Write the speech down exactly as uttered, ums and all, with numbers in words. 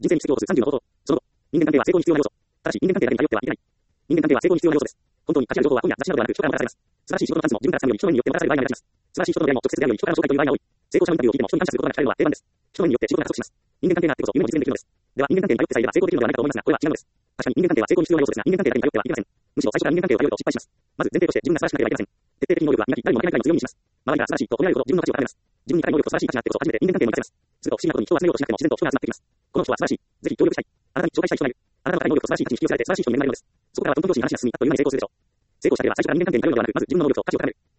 人生に必要とするさんじゅうの方法。その後、人間関係は成功に必要な要素。ただし、人間関係だけに頼ってはいけない。人間関係は成功に必要な要素です。本当に価値ある情報は本や雑誌などではなく、書からもたらされます。素晴らしい仕事の数も自分から掴むより人によってもたらされる場合が目立ちます。素晴らしい仕事の出会いも直接出会うより人からの紹介という場合が多い。成功者のインタビューを聞いても人に感謝することが聞かれるのは定番です。人によって仕事が加速します。人間関係があってこそ夢も実現できるのです。では、人間関係に頼ってさえいれば成功できるのではないかと思いますが、これは違うのです。確かに人間関係は成功に必要な要素ですが、人間関係だけに頼ってはいけません。むしろ最初から人間関係を頼ると失敗します。まず前提として自分が素晴らしくなければいけません。徹底的に能力は磨き、誰も負けないくらいの強みにします。周りから素晴らしいと褒められるほど自分の価値を高めます。自分に高い能力と素晴らしい価値があってこそ初めて人間関係に生かせます。すると不思議なことに人を集めようとしなくても自然と人が集まってきます。この人は素晴らしい。ぜひ協力したい。あなたに紹介したい人がいる。あなたの高い能力と素晴らしい価値に引き寄せられて素晴らしい人に恵まれるのです。そこからはどんどん上司に話が進み、あっという間に成功するでしょう。成功したければ最初から人間関係に頼るのではなく、まず自分の能力と価値を高める。